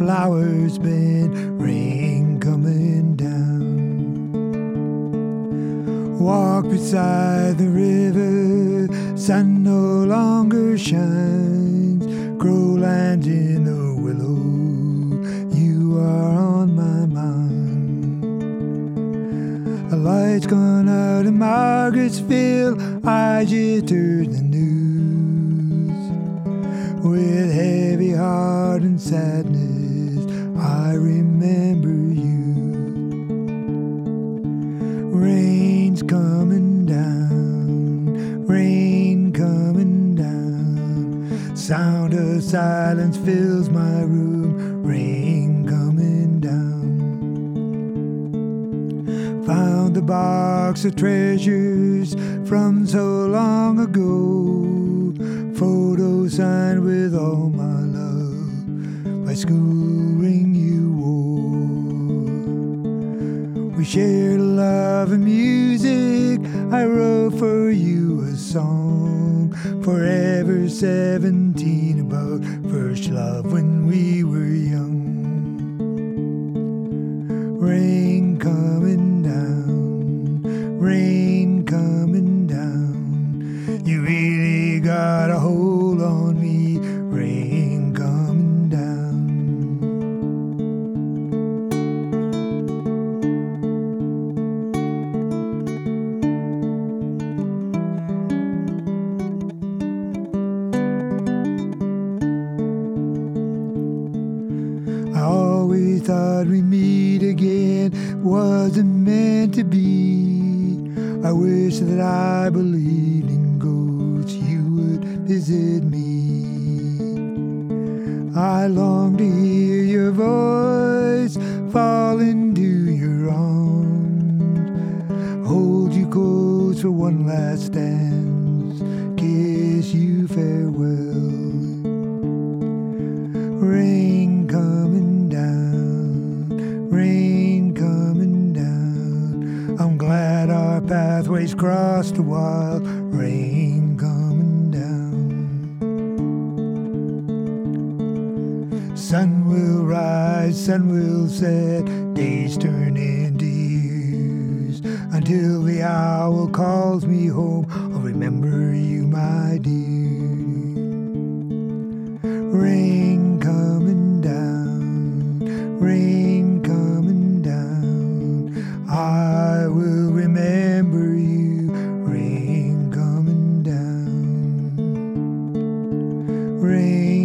flowers bend, rain coming down. Walk beside the river, sun no longer shines. Crowlands in the willow, you are on my mind. A light's gone out in Margaret'sville, I just heard the news. With heavy heart and sadness, I remember you. Rain's coming down, rain coming down. Sound of silence fills my room, rain coming down. Found the box of treasures from so long ago. Photos signed with all my love, my school ring you wore. We shared love and music, I wrote for you a song. Forever 17, about first love when we were young. Rain coming down, rain coming down. You really got a hold on me, rain coming down. I always thought we'd meet again, wasn't meant to be. I wish that I believed in ghosts, you would visit me. I long to hear your voice, fall into your arms, hold you close for one last dance, kiss you farewell. Rain coming down, rain coming down. I'm glad our pathways crossed a while, rain coming down. Sun will rise, sun will set, days turn into years. Until the owl calls me home, I'll remember you, my dear. Rain coming down, rain coming down. I will remember you, rain coming down. Rain